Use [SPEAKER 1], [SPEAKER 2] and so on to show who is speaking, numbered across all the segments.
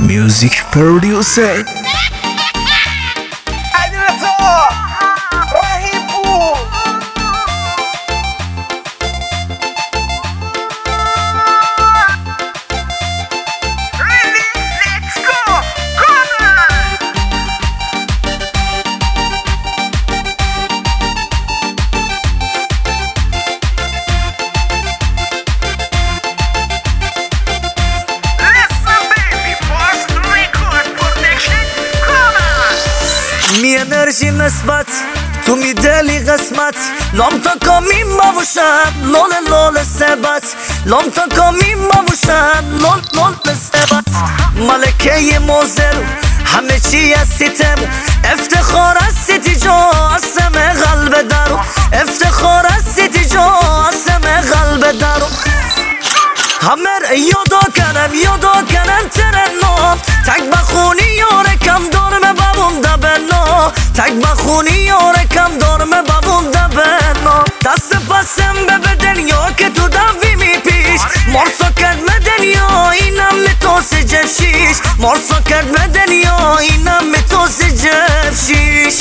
[SPEAKER 1] Music producer
[SPEAKER 2] می انرژی نسبت تو می دلی قسمت لام تا کامی مبوشم لول لول سبت لام تا کامی مبوشم لول لول سبت ملکه موزر همه چی از ستم افتخار از سیتی جا اسم قلب درو افتخار از سیتی جا اسم قلب درو همه یادا کنن ترنم تک بخونی یاره کم دارم بابون دبنا تک بخونی یاره کم دارم بابون دبنا دست پسم به دنیا که تو دوی می پیش مرسا کرد به دنیا اینم می توس جفشیش مرسا کرد به دنیا اینم می توس جفشیش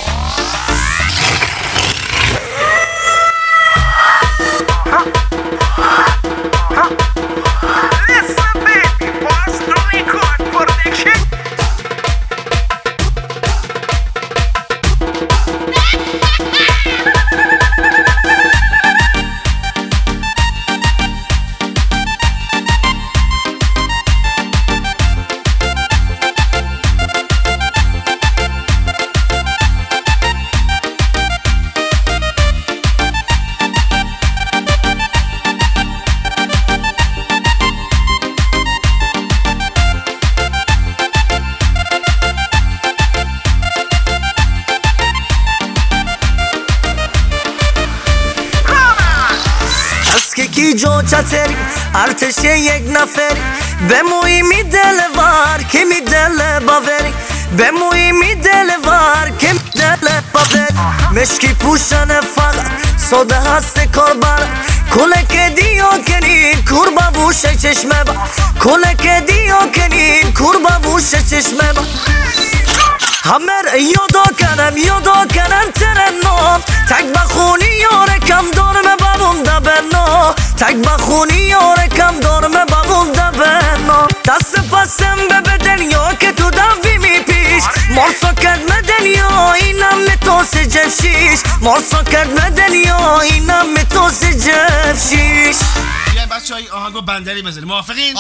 [SPEAKER 2] کی جو چتری ارتش یک نفری به موی می دلوار که می دل باوری به موی می دلوار که می دل باوری مشکی پوشن فقط ساده هست کاربر کلک دیو کنین کور بابوشه چشمه با کلک دیو کنین کور بابوشه چشمه با همه یادا کنن ترنم تک بخونی یاره کم دارم بابون دبنا تک بخونی یاره کم دارم بابون دبنا دست پسم به دنیا که تو دوی می پیش مرسا کرد به دنیا اینم می توس جفشیش مرسا کرد به دنیا اینم می توس جفشیش
[SPEAKER 3] بیاین بچه های آهنگو بندری بزنیم موافقین؟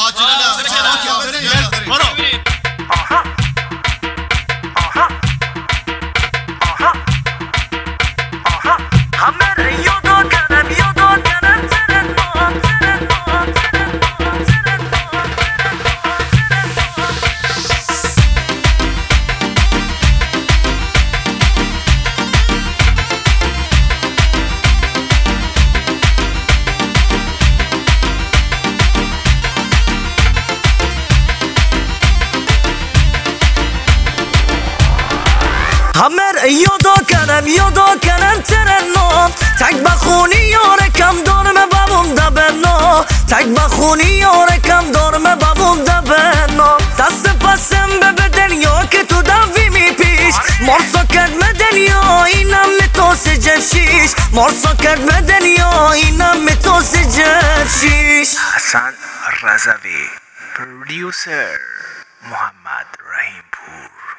[SPEAKER 3] برو
[SPEAKER 2] همه یادا کنن ترنم تک بخونی یاره کم دارم بابون دبنا تک بخونی یاره کم دارم بابون دبنا دست پسم به دنیا که تو دوی می پیش مرسا کرد به دنیا اینم می توس جفشیش مرسا کرد به دنیا اینم می توس جفشیش
[SPEAKER 1] حسن رضوی پرودیوسر محمد رحیم پور